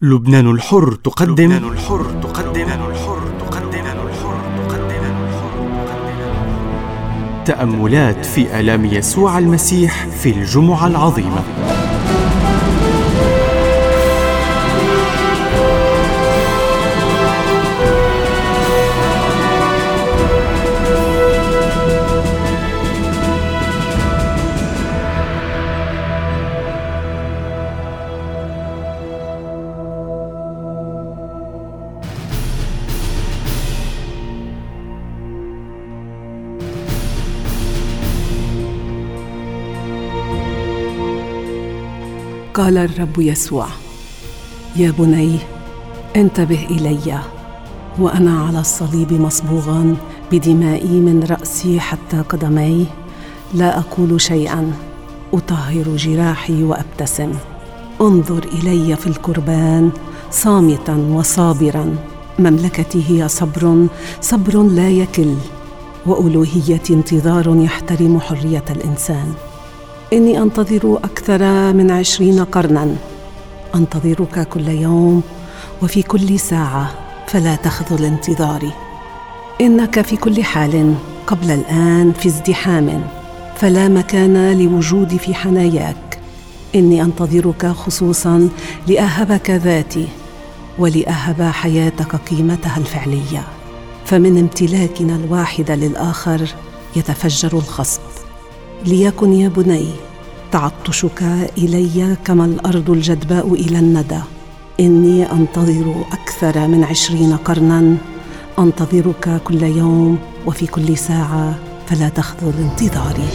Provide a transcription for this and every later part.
لبنان الحر تقدم تأملات في آلام يسوع المسيح في الجمعة العظيمة. قال الرب يسوع: يا بني، انتبه إلي وأنا على الصليب مصبوغا بدمائي من رأسي حتى قدمي. لا أقول شيئا، أطهر جراحي وأبتسم. انظر إلي في القربان صامتا وصابرا. مملكتي هي صبر لا يكل، وألوهيتي انتظار يحترم حرية الإنسان. إني أنتظر أكثر من 20 قرناً، أنتظرك كل يوم وفي كل ساعة، فلا تخذل انتظاري. إنك في كل حال قبل الآن في ازدحام، فلا مكان لوجودي في حناياك. إني أنتظرك خصوصاً لأهبك ذاتي ولأهب حياتك قيمتها الفعلية، فمن امتلاكنا الواحد للآخر يتفجر الخصب. ليكن يا بني تعطشك إلي كما الأرض الجدباء إلى الندى. إني أنتظر أكثر من 20 قرناً، أنتظرك كل يوم وفي كل ساعة، فلا تخذل انتظاري.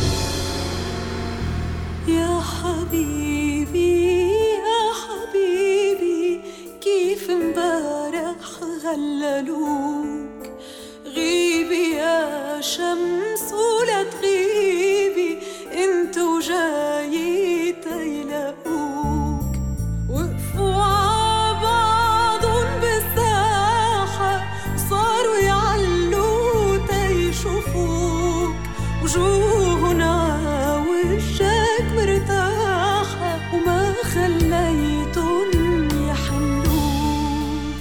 يا حبيبي يا حبيبي، كيف امبارح هللوك. غيبي يا شمس ولا تغيبي، انتو جاي تيلاقوك. وقفوا عبعضن بالساحة، صاروا يعلوا تيشوفوك. وجوهنا وشك مرتاحة، وما خليتن يحملوك.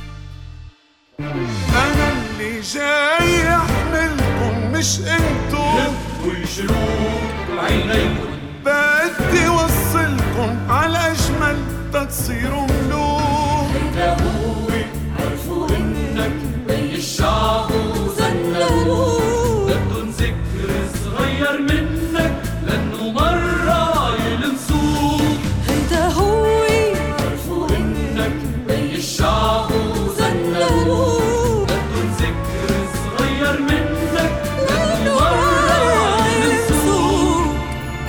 أنا اللي جاي أحملكم مش انتو، ويشروق عينيكم. بدي وصلكم على أجمل تصيروا ملوك. هيدا هو عرفوا إنك بين الشعب وزنقوك. بدن ذكر صغير منك لأنه مرة يلمسوك. هيدا هو عرفوا إنك بين الشعب وزنقوك. بدن ذكر صغير منك لأنه مرة يلمسوك.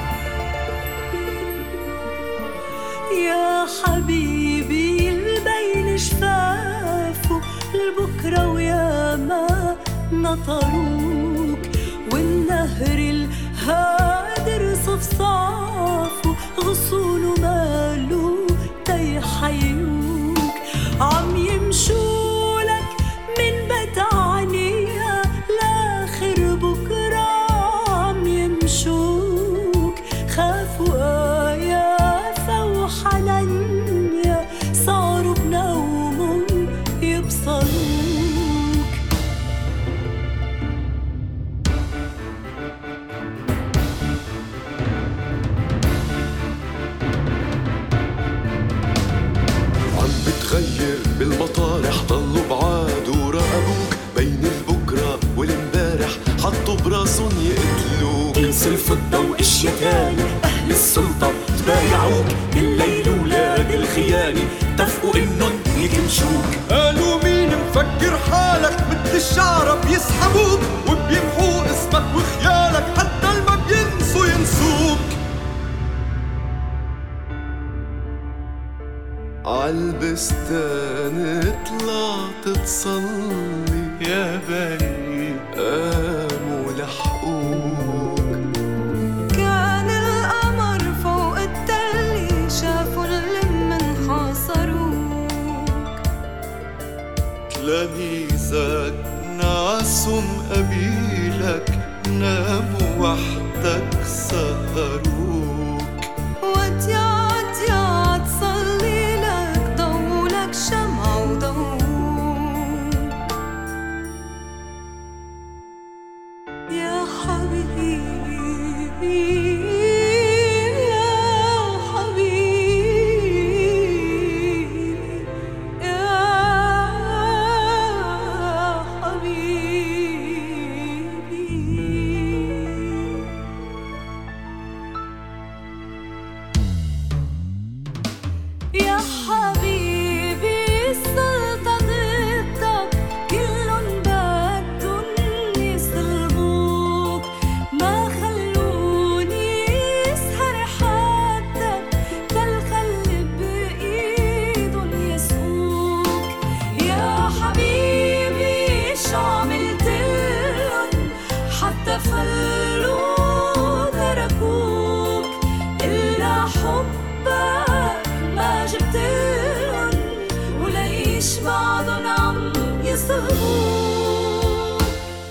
يا حبيبي البين شفافه لبكرة ويا ما نطروك. والنهر الهادر صفصافه غصونه ماله تيحيوك. عم يمشوا لك من بتعنية لاخر بكرة، عم يمشوك. خافوا آيافة وحنانيا، صاروا بنوم يبصروك. عم بتغير بالمطارح، ضلوا بعاد وراقبوك. بين البكرة والمبارح حطوا براسهم يقتلوك. انسى الفضة واشياء تاني، اهل السلطة تبايعوك. بالليل ولاد الخيانة اتفقوا انن يكمشوك. قالوا مين مفكر حالك مثل الشعرة بيسحبوك، وبيمحوا اسمك وخيالك حتى ما بينسوا ينسوك. عالبستان طلعت تصلي، يا بني قاموا لحقوك. كان القمر فوق التل، شافوا اللي من حاصروك. تلاميذك نعسهم قبيلك، ناموا وحدك سهروك. وتيا تصلي لك ضو خلوا تركوك إلا حبك ما جبتلن وليش بعضن عم يصلبوك.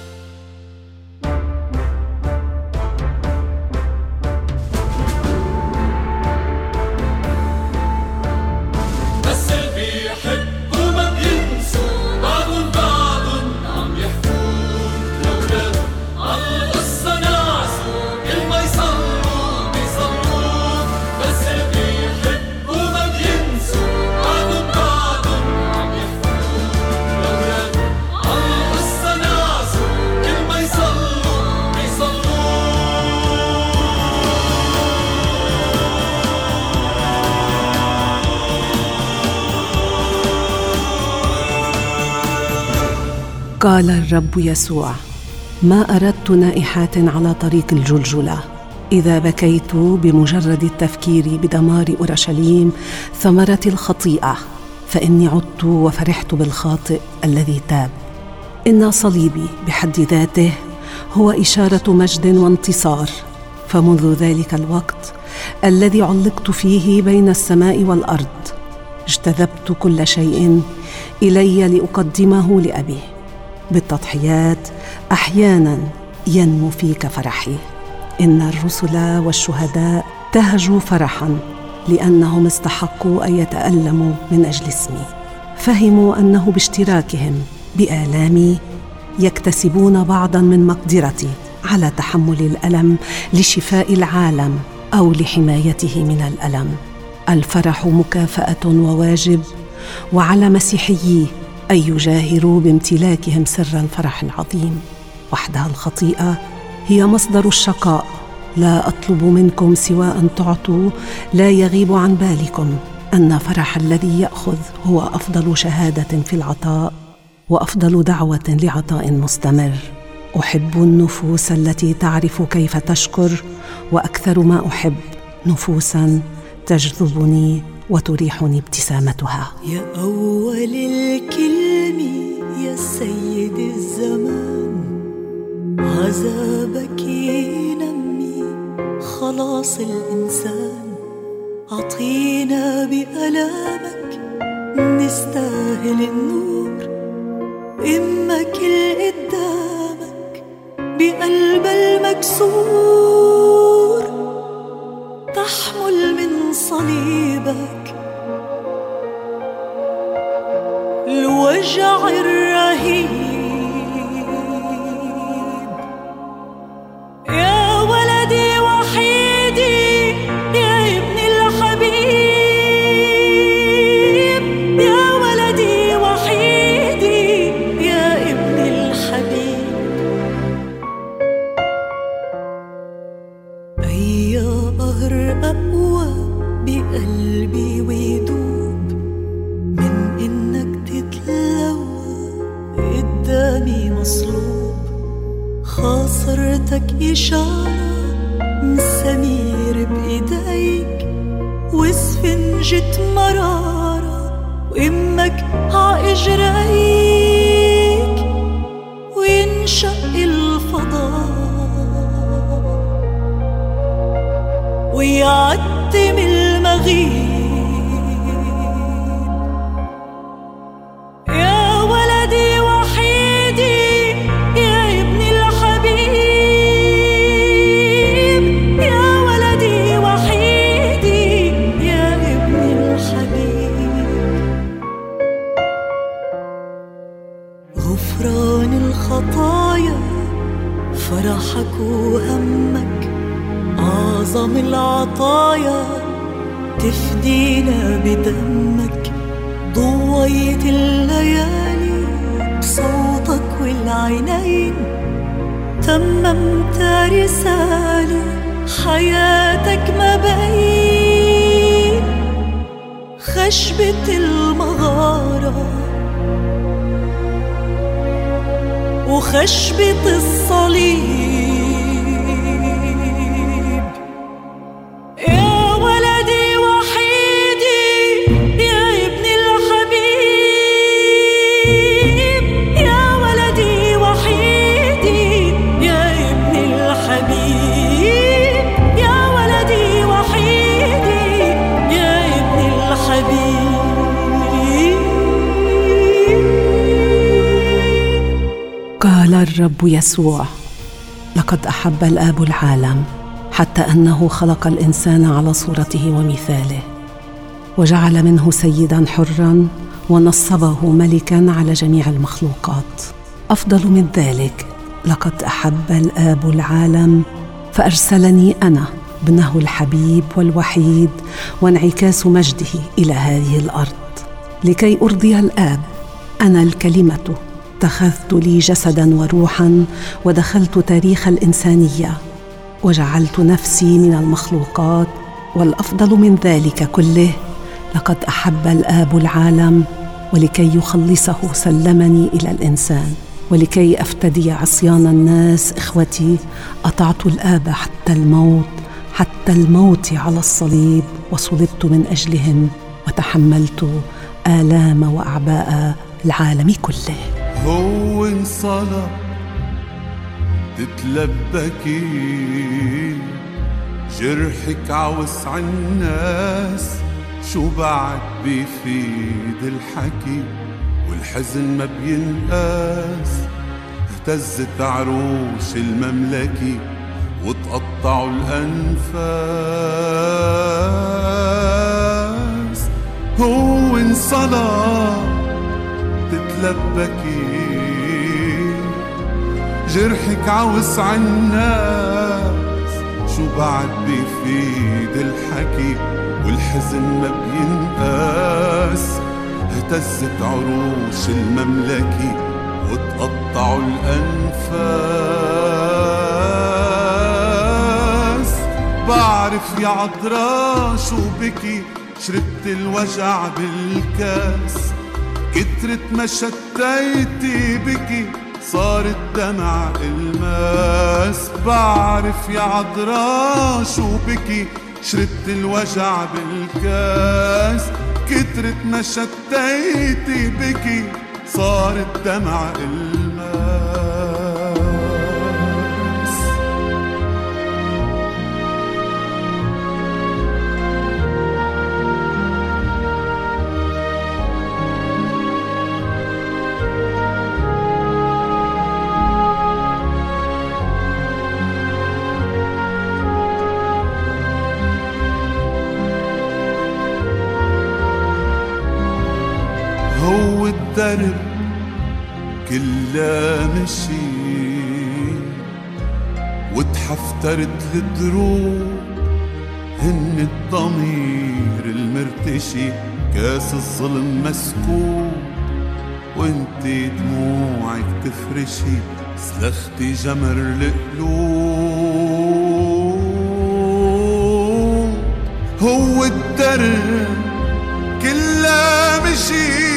بس اللي بيحبوا ما بينسوا بعضن عم يحكون لولاد عالقصة نعسوا كل ما يصلوا بيصلوا. بس اللي بيحبوا ما بينسوا بعضن عم يحكون لولاد عالقصة نعسوا كل ما يصلوا بيصلوا. قال الرب يسوع: ما أردت نائحات على طريق الجلجلة. إذا بكيت بمجرد التفكير بدمار أورشليم ثمرة الخطيئة، فإني عدت وفرحت بالخاطئ الذي تاب. إن صليبي بحد ذاته هو إشارة مجد وانتصار، فمنذ ذلك الوقت الذي علقت فيه بين السماء والأرض اجتذبت كل شيء إلي لأقدمه لأبي. بالتضحيات أحيانا ينمو فيك فرحي. إن الرسل والشهداء تهجوا فرحا لأنهم استحقوا أن يتألموا من أجل اسمي. فهموا أنه باشتراكهم بآلامي يكتسبون بعضا من مقدرتي على تحمل الألم لشفاء العالم أو لحمايته من الألم. الفرح مكافأة وواجب، وعلى مسيحيي أن يجاهروا بامتلاكهم سر الفرح العظيم. وحدها الخطيئة هي مصدر الشقاء. لا أطلب منكم سوى أن تعطوا. لا يغيب عن بالكم أن فرح الذي يأخذ هو أفضل شهادة في العطاء وأفضل دعوة لعطاء مستمر. أحب النفوس التي تعرف كيف تشكر، وأكثر ما أحب نفوساً تجذبني وتريحني ابتسامتها. يا أول الكلمة يا سيد الزمان، عذابك ينمي خلاص الإنسان. عطينا بألامك نستاهل النور، إما كل قدامك بقلب المكسور. تحمل من صليبك الوجع الرهيب. يا ولدي وحيدي يا ابني الحبيب، يا ولدي وحيدي يا ابني الحبيب. أي قهر أقوى بقلبي ويدوب من إنك تتلوى قدامي مصلوب. خاصرتك إشارة مسامير بإيديك وسفنجة مرارة وإمك عإجريك، وينشق الفضاء ويعتم المغيب. يا ولدي وحيدي يا ابني الحبيب، يا ولدي وحيدي يا ابني الحبيب. غفران الخطايا فرحك وهمك، أعظم العطايا تفدينا بدمك. ضويت الليالي بصوتك والعينين، تممت رسالة حياتك ما بين. خشبة المغارة وخشبة الصليب. الرب يسوع: لقد أحب الآب العالم حتى أنه خلق الإنسان على صورته ومثاله، وجعل منه سيداً حراً، ونصبه ملكاً على جميع المخلوقات. أفضل من ذلك، لقد أحب الآب العالم فأرسلني أنا ابنه الحبيب والوحيد وانعكاس مجده إلى هذه الأرض، لكي أرضي الآب. أنا الكلمة اتخذت لي جسداً وروحاً، ودخلت تاريخ الإنسانية، وجعلت نفسي من المخلوقات. والأفضل من ذلك كله، لقد أحب الآب العالم، ولكي يخلصه سلمني إلى الإنسان، ولكي أفتدي عصيان الناس. إخوتي، أطعت الآب حتى الموت على الصليب، وصلبت من أجلهم، وتحملت آلام وأعباء العالم كله. هو انصلب تتلبكي، جرحك عوسع الناس، شو بعد بيفيد الحكي، والحزن ما بينقاس. اهتزت عروش المملكة وتقطعوا الأنفاس. هو انصلب تتلبكي، جرحك عوسع الناس، شو بعد بيفيد الحكي، والحزن ما بينقاس. اهتزت عروش المملكة وتقطعوا الأنفاس. بعرف يا عذراء شو بكي، شربت الوجع بالكاس، كترت ما شتيتي بكي، صار الدمع الماس. بعرف يا عذراء شو بكي، شربت الوجع بالكاس، كترت ما شتيتي بكي، صار الدمع الماس. هو الدرب كلها مشي، وتحفترت الدروب، هن الضمير المرتشي، كاس الظلم مسكوب، وانتي دموعك تفرشي، سلختي جمر القلوب. هو الدرب كلها مشي،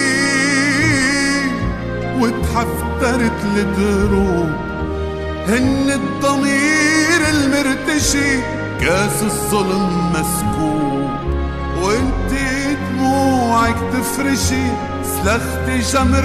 وتحفترت الدروب، هن الضمير المرتشي، كاس الظلم مسكوب، وانتي دموعك تفرشي، سلختي جمر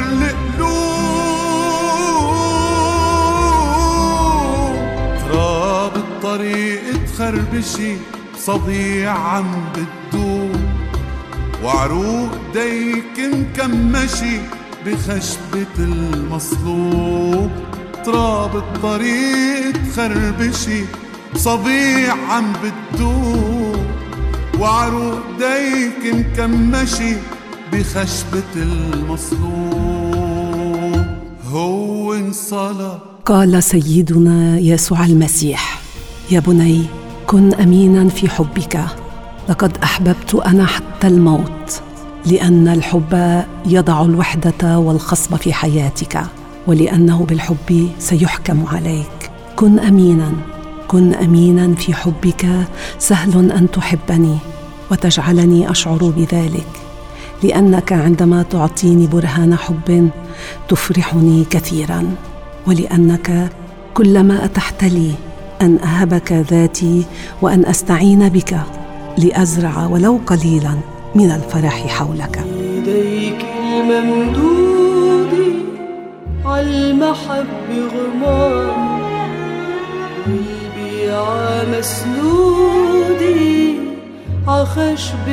القلوب. تراب الطريق تخربشي، صبيع عم بتدوب، وعروق ديك مكمشي بخشبة المصلوب. تراب الطريق تخربشي، صبيع عم بتدوب، وعروق ديك مكمشي بخشبة المصلوب. هو انصلب. قال سيدنا يسوع المسيح: يا بني، كن أميناً في حبك، لقد أحببت أنا حتى الموت، لأن الحب يضع الوحدة والخصب في حياتك، ولأنه بالحب سيحكم عليك. كن أميناً في حبك. سهل أن تحبني وتجعلني أشعر بذلك، لأنك عندما تعطيني برهان حب تفرحني كثيراً، ولأنك كلما أتحت لي أن أهبك ذاتي وأن أستعين بك لأزرع ولو قليلاً من الفرح حولك. يديك الممدودة عالمحب غمام، والبيعة مسنودة عخشب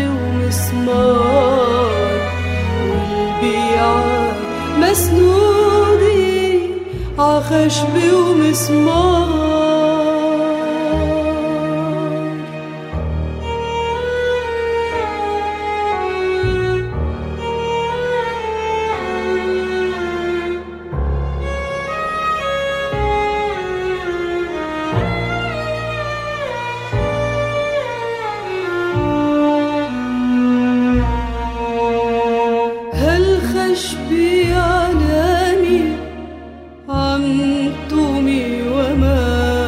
ومسمار، والبيعة مسنودة عخشب ومسمار. هالخشبي علامي عم تومي وما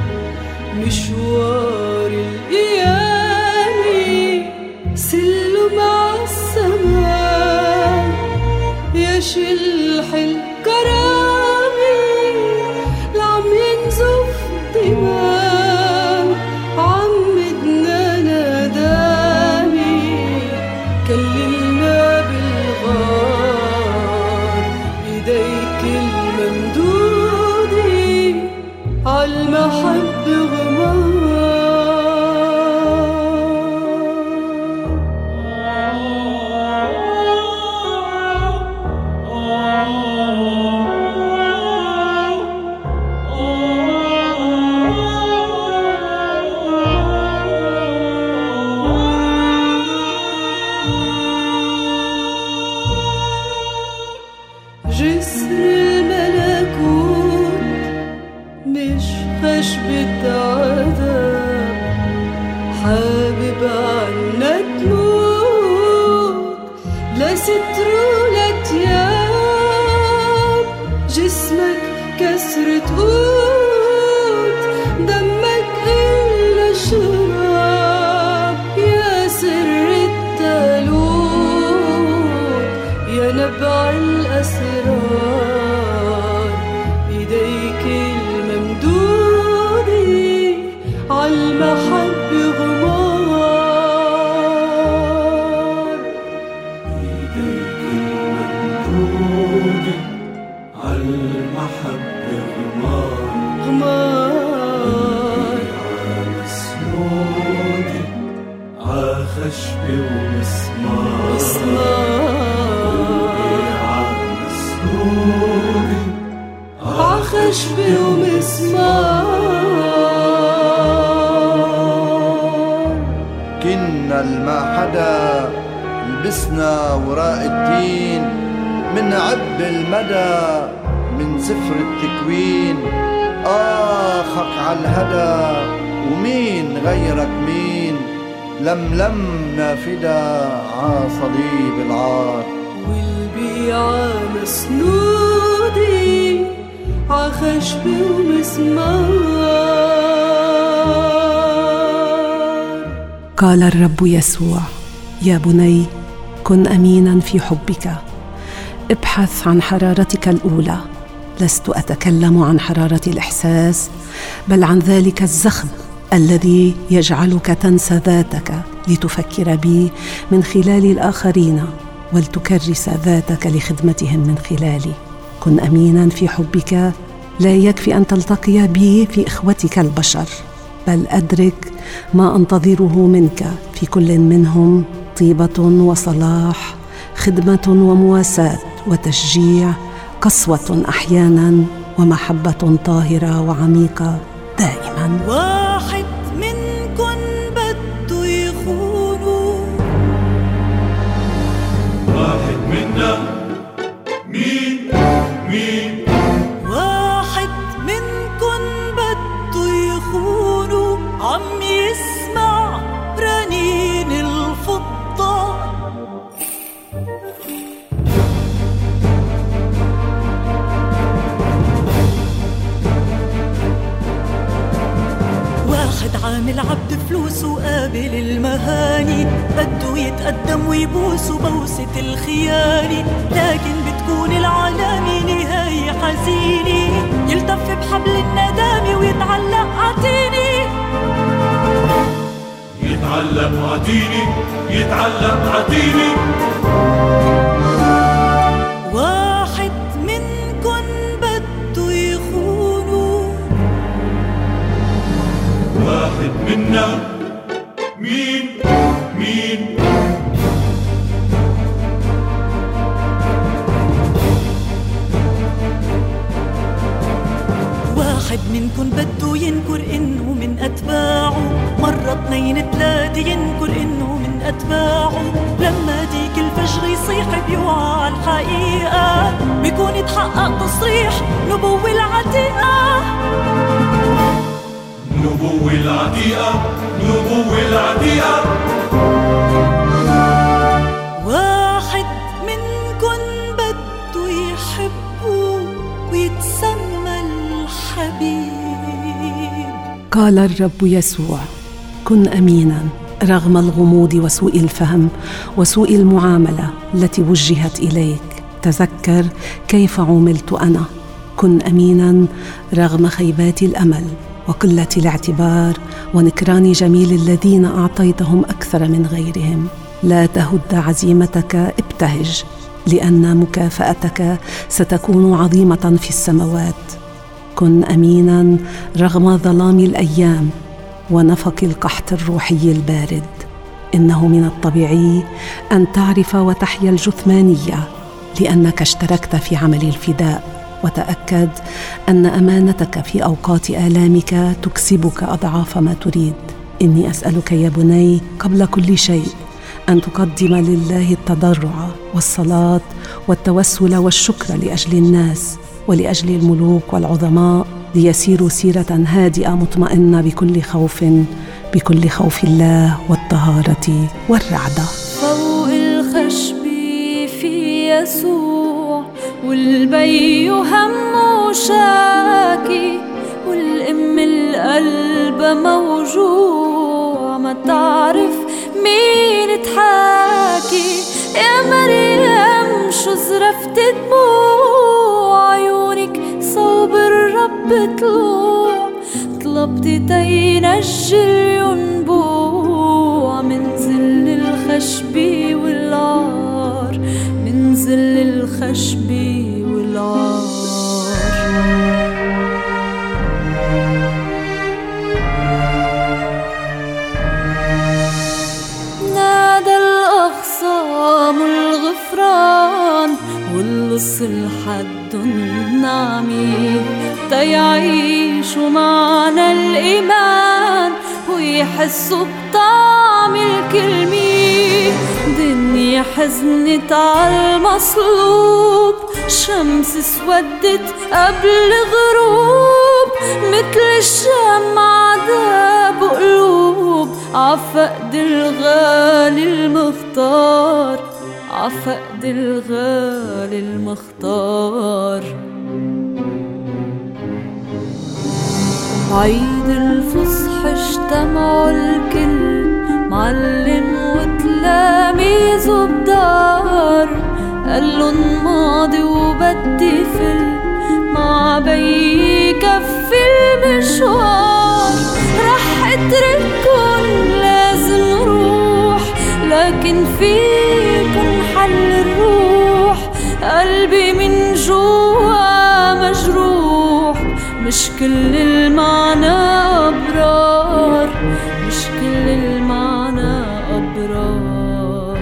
مشوار القيامي سلو مع السماء يشلح الكرامي لعم ينزف دماء عمدنا ندامي كللنا بالغار بيديك الممدودي عالمحب غمار. جسر الملكوت مش خشبة عذاب حابب عنا تموت لا ستر ولا تياب جسمك كسرة قوت دمك إلا شراب يا سر التالوت يا نبع الأسرار بيديك الممدودي عالمحب غمار. بيديك الممدودي عالمحب غمار. عالسنودي عخشب ومسمار. عخشب ومسمار. كنا الما حدا لبسنا وراء الدين من عب المدى من سفر التكوين آخك عالهدى ومين غيرك مين لملمنا فدا عصليب العار. والبيعة مسنودي عخشب ومسمار. قال الرب يسوع: يا بني، كن أمينا في حبك، ابحث عن حرارتك الأولى. لست أتكلم عن حرارة الإحساس، بل عن ذلك الزخم الذي يجعلك تنسى ذاتك لتفكر بي من خلال الآخرين ولتكرس ذاتك لخدمتهم من خلالي. كن أمينا في حبك. لا يكفي أن تلتقي بي في إخوتك البشر، بل أدرك ما أنتظره منك في كل منهم: طيبة وصلاح، خدمة ومواساة وتشجيع، قسوة أحيانا، ومحبة طاهرة وعميقة دائما. واحد منكن بده يخونه، واحد منا مين واحد منكن بده يخونه عم يسمع رنين الفضة. واحد عامل عبد فلوس وقابل المهاني، بده يتقدم ويبوس بوسة الخياني، لكن بتكون العلامة نهاية حزينة، يلتف بحبل الندامة ويتعلق عتيني. يتعلق عتيني. واحد منكن بده يخونه، واحد منا مين منكن بده ينكر إنه من أتباعه، مرة 2 3 ينكر إنه من أتباعه. لما ديك الفجر يصيح بيوعى على الحقيقة، بيكون يتحقق تصريح نبوة العتيقة. نبوة العتيقة، نبوة العتيقة. واحد منكن بده يحبه ويتسمى الحبيب. قال الرب يسوع: كن أميناً رغم الغموض وسوء الفهم وسوء المعاملة التي وجهت إليك. تذكر كيف عُملت أنا. كن أميناً رغم خيبات الأمل وقلة الاعتبار ونكران جميل الذين أعطيتهم أكثر من غيرهم. لا تهد عزيمتك، ابتهج، لأن مكافأتك ستكون عظيمة في السماوات. كن أميناً رغم ظلام الأيام ونفق القحط الروحي البارد. إنه من الطبيعي أن تعرف وتحيا الجثمانية، لأنك اشتركت في عمل الفداء. وتأكد أن أمانتك في أوقات آلامك تكسبك أضعاف ما تريد. إني أسألك يا بني قبل كل شيء أن تقدم لله التضرع والصلاة والتوسل والشكر لأجل الناس ولأجل الملوك والعظماء، ليسيروا سيرة هادئة مطمئنة بكل خوف الله والطهارة والرعدة. فوق الخشب في يسوع، والبي همه شاكي، والأم القلب موجوع، ما تعرف مين تحاكي. يا مريم شو زرفت دموع عيونك صوب الرب طلوع، طلبتي تينجي الينبوع من ذل الخشب والعار، من ذل الخشب والعار. نادى الأخصام الغفران واللص الحد النعمي، تيعيشوا معنا الإيمان ويحسوا بطعم الكلمة. دنيا حزنت على المصلوب، شمس سودت قبل غروب، مثل الشمع داب قلوب عفقد الغالي المختار، عفقد الغالي المختار. عيد الفصح اجتمعوا الكل، معلم وتلاميذه بدار، قالن ماضي وبدي فل، مع بي كفي المشوار. رح اترككن لازم روح، لكن فيكن حل الروح. قلبي من جوا مجروح، مش كل المعنى أبرار، مش كل المعنى أبرار.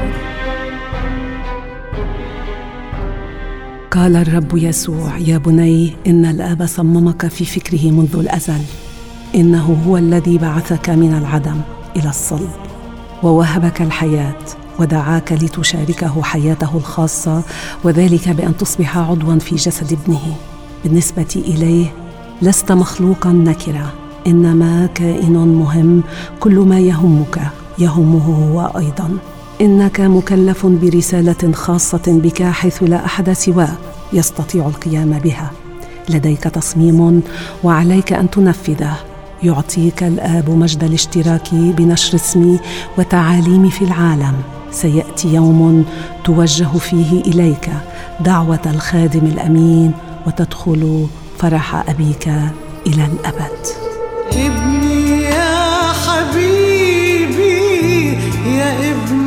قال الرب يسوع: يا بني، إن الآب صممك في فكره منذ الأزل. إنه هو الذي بعثك من العدم إلى الصلب ووهبك الحياة، ودعاك لتشاركه حياته الخاصة، وذلك بأن تصبح عضواً في جسد ابنه. بالنسبة إليه لست مخلوقاً نكرة، إنما كائن مهم. كل ما يهمك يهمه هو أيضاً. إنك مكلف برسالة خاصة بك، حيث لا أحد سواك يستطيع القيام بها. لديك تصميم وعليك أن تنفذه. يعطيك الآب مجد الاشتراك بنشر اسمي وتعاليمي في العالم. سيأتي يوم توجه فيه إليك دعوة الخادم الأمين، وتدخل فرح أبيك إلى الأبد. ابني يا حبيبي، يا ابن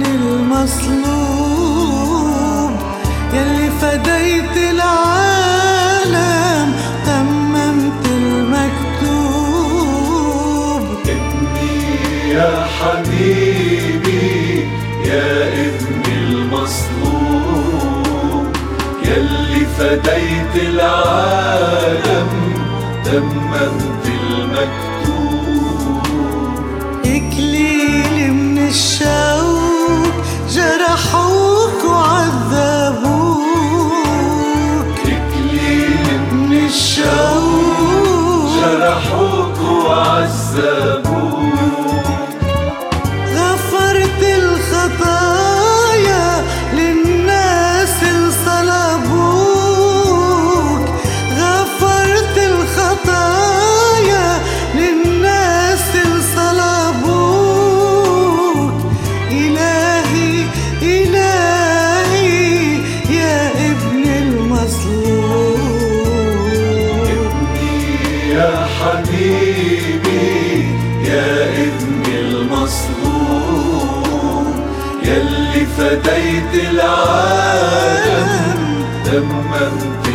المصلوب، يلي فديت العالم، تممت المكتوب. ابني يا حبيبي، يا ابن المصلوب، يلي فديت العالم، تممت المكتوب. إكليل من الشوق جرحوك وعذبوك، إكليل من الشوق جرحوك وعذبوك. غفرت الخطايا للناس اللي صلبوك، غفرت الخطايا للناس اللي صلبوك. إلهي إلهي يا ابن المظلوم، ابني يا حبيبي يا ابن المظلوم، يلي فديت العالم تممت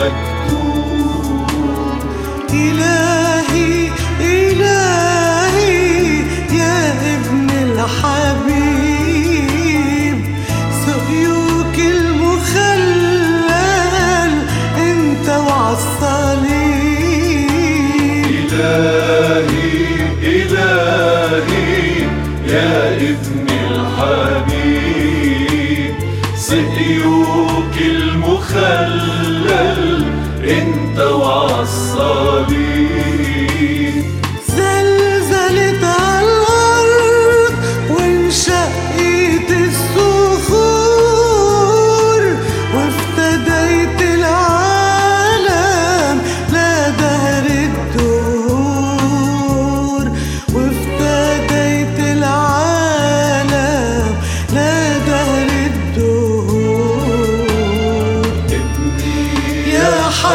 المكتوب. إلهي إلهي يا ابن الحبيب، صهيوك المخلل انت وعالصليب. إلهي إلهي يا ابن الحبيب، صهيوك المخلل انت وعالصليب. زلزلت عالأرض وانشقت الصخور، وافتديت العالم لا دهر الدهور، وافتديت العالم لا دهر الدهور. يا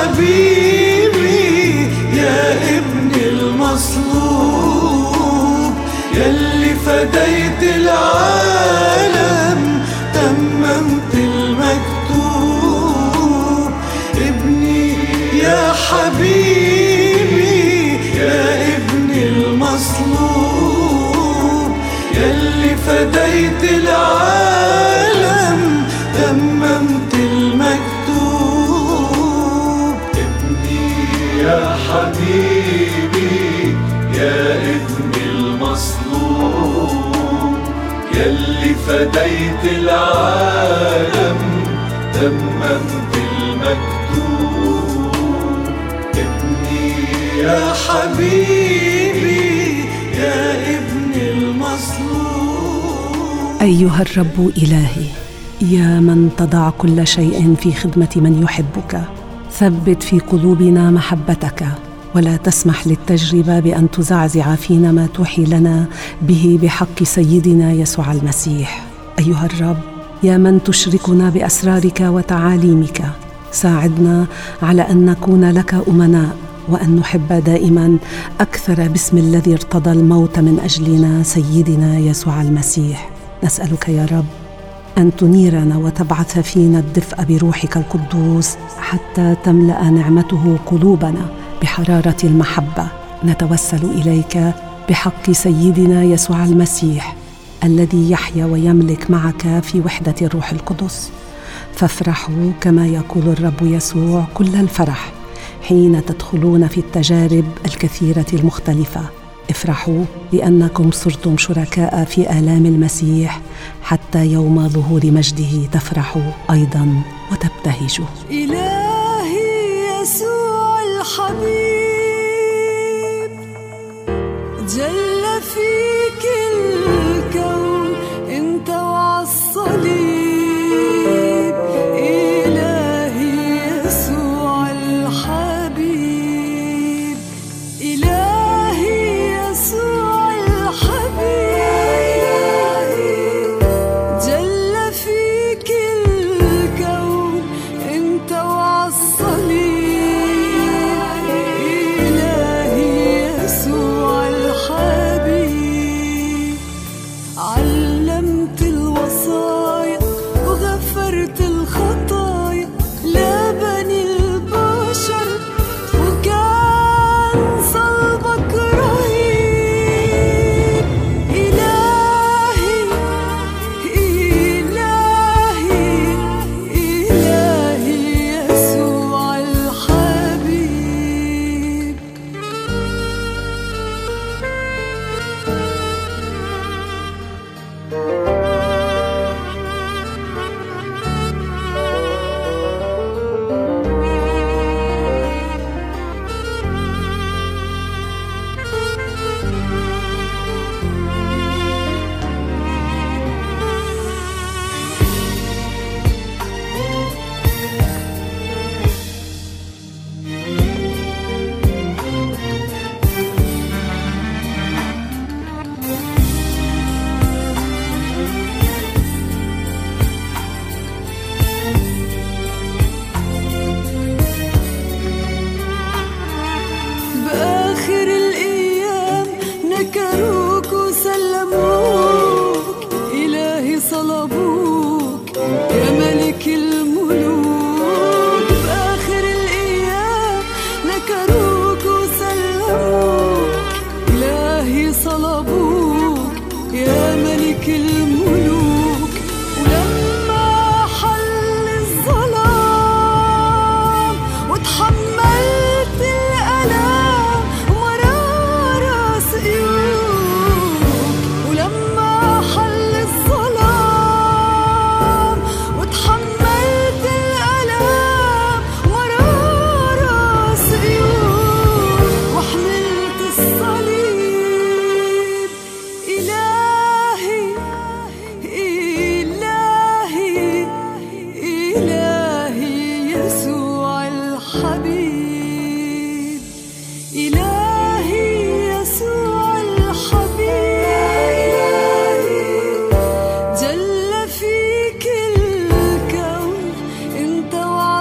حبيبي يا ابن المصلوب، يلي فديت العالم تممت المكتوب. ابني يا حبيبي يا ابن المصلوب، يلي فديت العالم تممت المكتوب. يا حبيبي يا ابن المظلوم، يلي فديت العالم تممت المكتوب. ابني يا حبيبي يا ابن المظلوم. أيها الرب إلهي، يا من تضع كل شيء في خدمة من يحبك، ثبت في قلوبنا محبتك، ولا تسمح للتجربة بأن تزعزع فينا ما توحي لنا به بحق سيدنا يسوع المسيح. أيها الرب، يا من تشركنا بأسرارك وتعاليمك، ساعدنا على أن نكون لك أمناء، وأن نحب دائما أكثر باسم الذي ارتضى الموت من أجلنا سيدنا يسوع المسيح. نسألك يا رب أن تنيرنا وتبعث فينا الدفء بروحك القدوس، حتى تملأ نعمته قلوبنا بحرارة المحبة. نتوسل إليك بحق سيدنا يسوع المسيح الذي يحيا ويملك معك في وحدة الروح القدس. فافرحوا كما يقول الرب يسوع كل الفرح حين تدخلون في التجارب الكثيرة المختلفة. افرحوا لأنكم صرتم شركاء في آلام المسيح، حتى يوم ظهور مجده تفرحوا أيضا وتبتهجوا. إلهي يسوع الحبيب، جل فيك الكون انت وعالصليب. إلهي يسوع الحبيب، إلهي يسوع الحبيب، جل فيك الكون انت وعالصليب.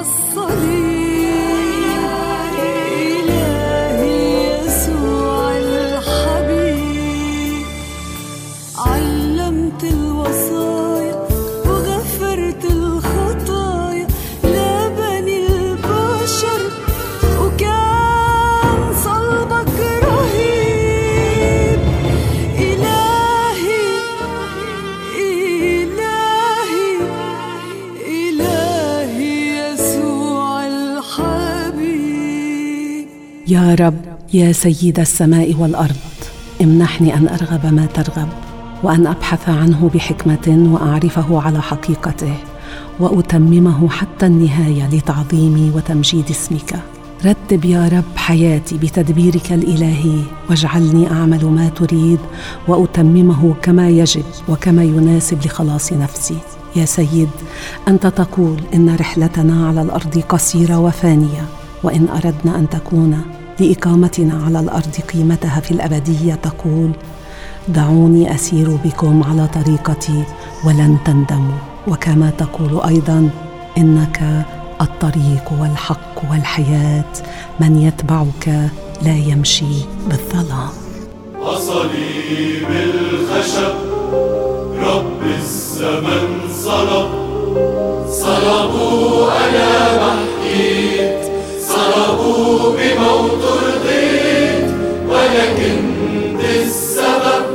الصليب إلهي يسوع الحبيب، علمت الوصايا وغفرت الخطايا لبني البشر، وكان صلبك رهيب. إلهي إلهي إلهي يسوع الحبيب. يا رب يا سيد السماء والأرض، امنحني أن أرغب ما ترغب، وأن أبحث عنه بحكمة وأعرفه على حقيقته، وأتممه حتى النهاية لتعظيم وتمجيد اسمك. رتب يا رب حياتي بتدبيرك الإلهي، واجعلني أعمل ما تريد وأتممه كما يجب وكما يناسب لخلاص نفسي. يا سيد، أنت تقول إن رحلتنا على الأرض قصيرة وفانية، وإن أردنا أن تكون لإقامتنا على الأرض قيمتها في الأبدية تقول: دعوني أسير بكم على طريقتي ولن تندموا. وكما تقول أيضا: إنك الطريق والحق والحياة، من يتبعك لا يمشي بالظلام. وصليب الخشب رب الزمن صلبوا أنا محكيت، صلبوا بموت رضيت، ولكن دي السبب.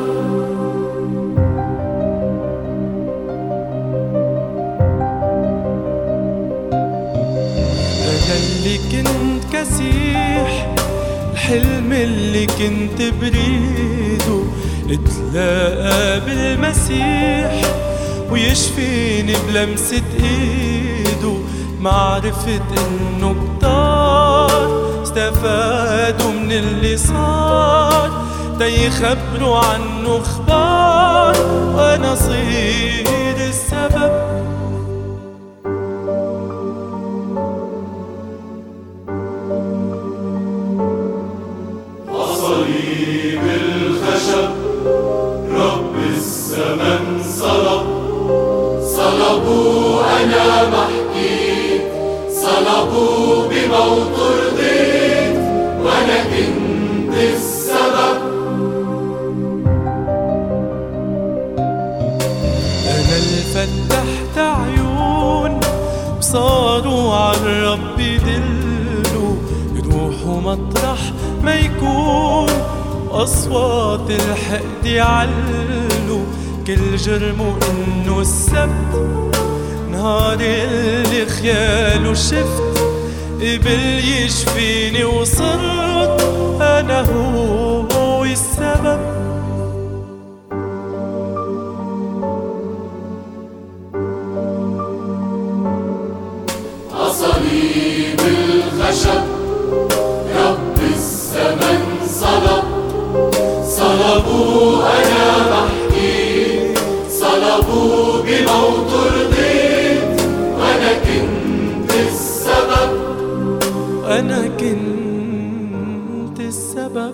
أنا اللي كنت كسيح، الحلم اللي كنت بريده اتلاقى بالمسيح، ويشفيني بلمسة ايده. معرفة انه كتار استفادوا من اللي صار، تيخبروا عنه اخبار، وانا صير السبب. وصليب الخشب رب الزمن صلبوا أنا محكيت، صلبوا بموت رضيت، وأنا كنت السبب. أنا اللي فتحت عيون وصاروا عالرب يدلوا، يروحوا مطرح ما يكون، وأصوات الحقد يعلوا، كل جرمه إنه السبت. نهار اللي خياله شفت قبل يشفيني، وصرت أنا هو السبب. صليب الخشب رب الزمن صلبوا أنا محكيت، صلبوا بموت رضيت، وأنا كنت السبب. أنا كنت السبب.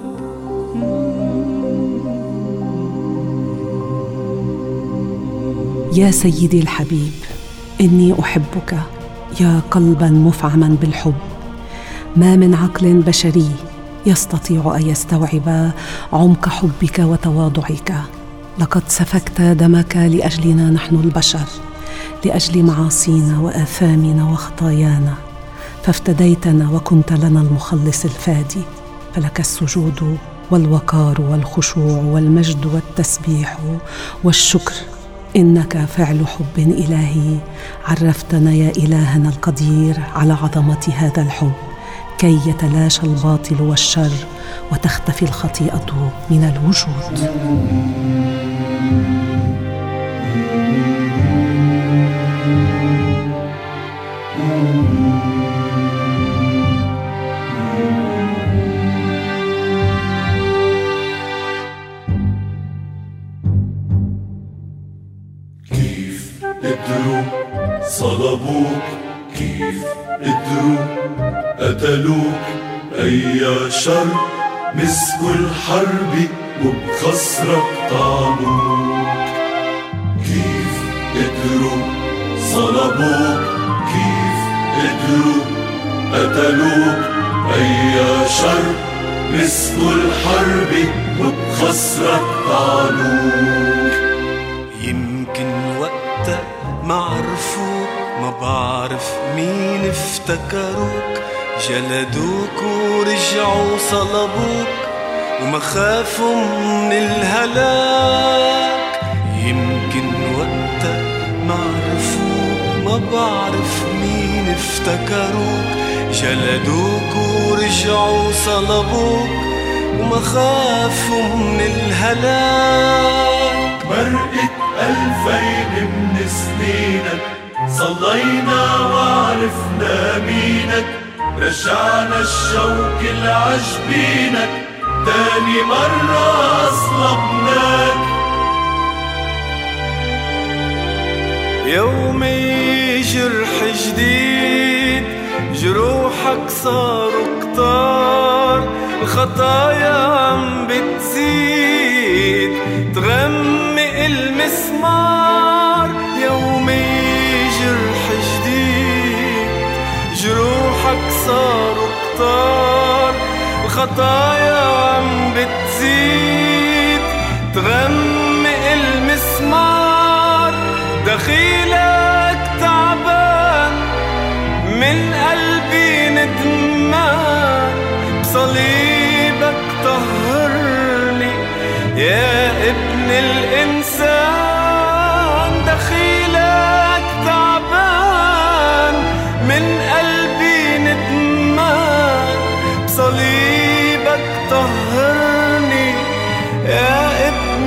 يا سيدي الحبيب، إني أحبك يا قلبا مفعما بالحب، ما من عقل بشري يستطيع أن يستوعب عمق حبك وتواضعك. لقد سفكت دمك لأجلنا نحن البشر، لأجل معاصينا وآثامنا وخطايانا، فافتديتنا وكنت لنا المخلص الفادي. فلك السجود والوقار والخشوع والمجد والتسبيح والشكر، إنك فعل حب إلهي. عرفتنا يا إلهنا القدير على عظمة هذا الحب، كي يتلاشى الباطل والشر وتختفي الخطيئة من الوجود. كيف قدروا صلبوك، كيف قدروا قتلوك، أي شر مسكوا الحرب وبخصرك طعنوك. كيف قدروا صلبوك، كيف قدروا قتلوك أي شر، مسكوا الحرب وبخسرك طعنوك. يمكن وقتها ما عرفوك، ما بعرف مين افتكروك، جلدوك ورجعوا صلبوك وما خافوا من الهلاك. يمكن وقتها ما عرفوك، ما بعرف مين افتكروك، جلدوك ورجعوا صلبوك وما خافوا من الهلاك. مرقت 2000 من سنينك، صلينا وعرفنا مينك، رجعنا الشوك العجبينك، تاني مرة أصلبناك. يومي جرح جديد، جروحك صاروا كتار، الخطايا عم بتزيد، تغمق المسمار. يومي جرح جديد، جروحك صاروا كتار، الخطايا عم بتزيد، تغمق المسمار. دخيلك تعبان، من قلبي ندمان، بصليبك طهرني يا ابن الإنسان. دخيلك تعبان، من قلبي ندمان، بصليبك طهرني يا ابن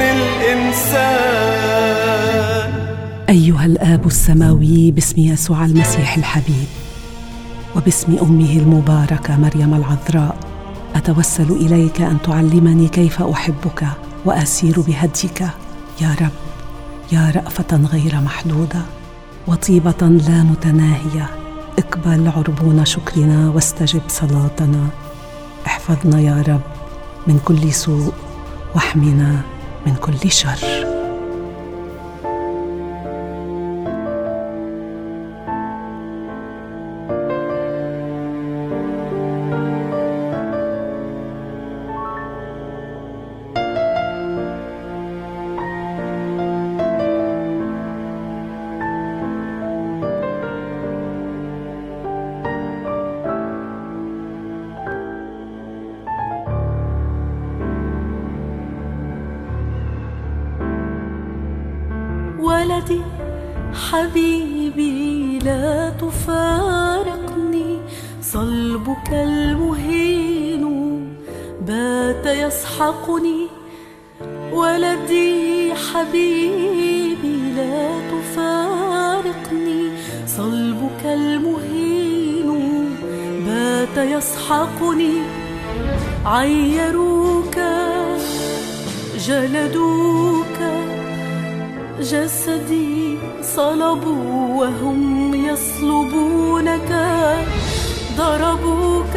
الإنسان. أيها الآب السماوي، باسم يسوع المسيح الحبيب وباسم أمه المباركة مريم العذراء، أتوسل إليك أن تعلمني كيف أحبك وأسير بهديك يا رب، يا رأفة غير محدودة وطيبة لا متناهية. اقبل عربون شكرنا واستجب صلاتنا. احفظنا يا رب من كل سوء واحمنا من كل شر. ولدي حبيبي لا تفارقني، صلبك المهين بات يسحقني. ولدي حبيبي لا تفارقني، صلبك المهين بات يسحقني. عيروك جلدوك جسدي، صلبوا وهم يصلبونك، ضربوك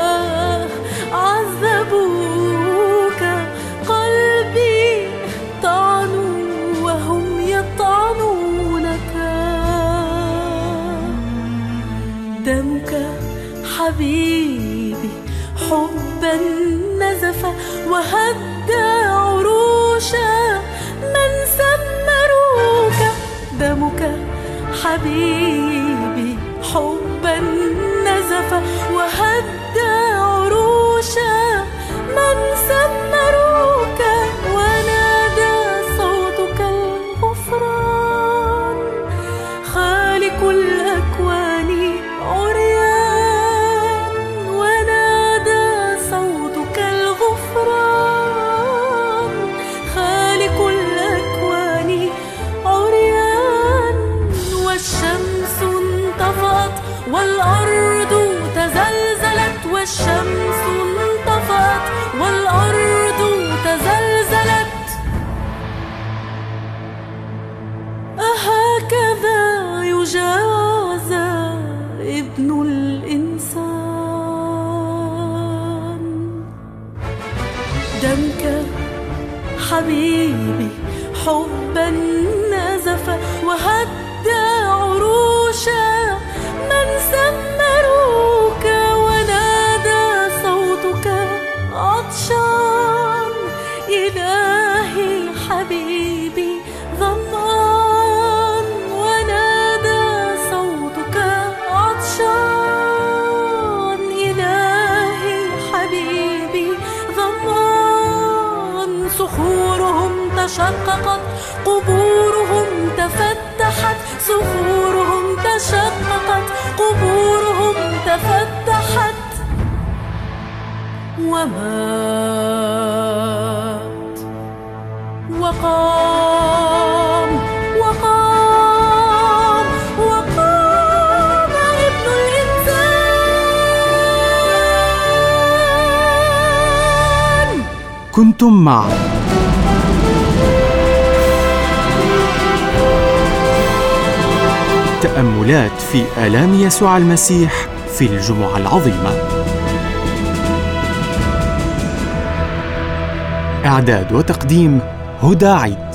عذبوك، قلبي طعنوا وهم يطعنونك. دمك حبيبي حبا نزف وهدى عروش من سمروك. دمك حبيبي حبا نزف وهدى عروش من سمروك. ونادى صوتك الغفران، خالق الأكوان عريان. ونادى صوتك الغفران، خالق الأكوان عريان. والشمس انطفأت والأرض تزلزلت، والشمس انطفأت والأرض تزلزلت. أهكذا يجازى ابن الإنسان. دمك حبيبي حبا نزف وهدى عروش من سمى تشققت، قبورهم تفتحت، صخورهم تشققت، قبورهم تفتحت، ومات وقام وقام وقام ابن الإنسان. كنتم مع تأملات في آلام يسوع المسيح في الجمعة العظيمة. إعداد وتقديم هدى عيد.